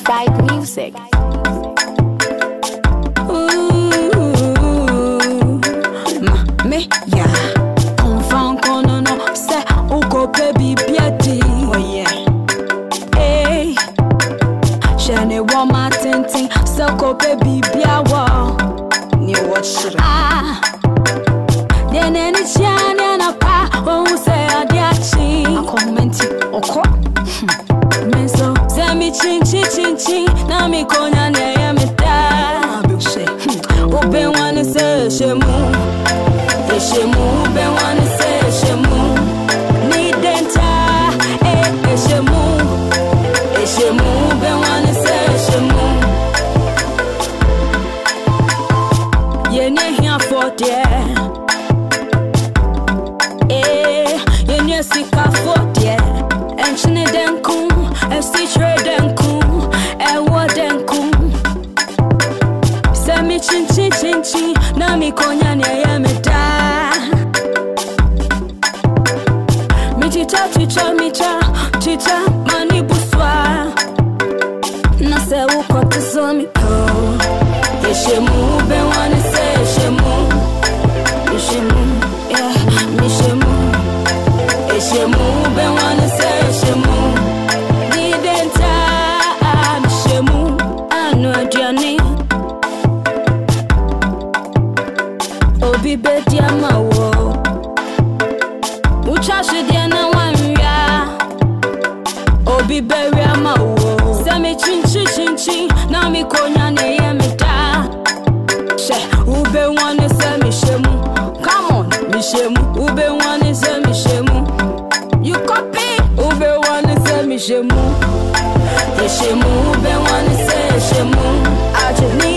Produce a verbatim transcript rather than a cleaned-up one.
Side music. Ooh, ma me ya. Confirm kono no se uko baby beauty. Oh yeah. Hey, shane wa ma tintin se uko baby biawa. Ni what should ah. Then any chane na pa won say adiachi. A comment oko. Menso se mi chin chin chin chin na mi konya ne ya me da. Open one say shemu. E shemu ben one say shemu. Ni denta eh e shemu. E shemu ben one say shemu. Ye ne here for there. Eh ye ne sika for there. Enchine denku, e si tre denku, e wo denku. Se mi chin chin chin chin, na mi konya ne ya me da. Mi chicha chicha mi cha, chicha mani buswa. Na se u kote so mi ko. E shemu ben wane se shemu. Mi shemu, yeah, mi shemu. E shemu ben wane se shemu. Ni denta mi shemu, anu adiani. Obi bedi amawo. Ucha shidi na wanya. Obi beri amawo. Se mi chin chin chin chin, na mi konya ne ye me da. She ube wane se mi shemu. Come on, mi shemu. Ube wane se mi shemu. You copy. Ube wane se mi shemu. Ye shemu ube wane se shemu. Aje ni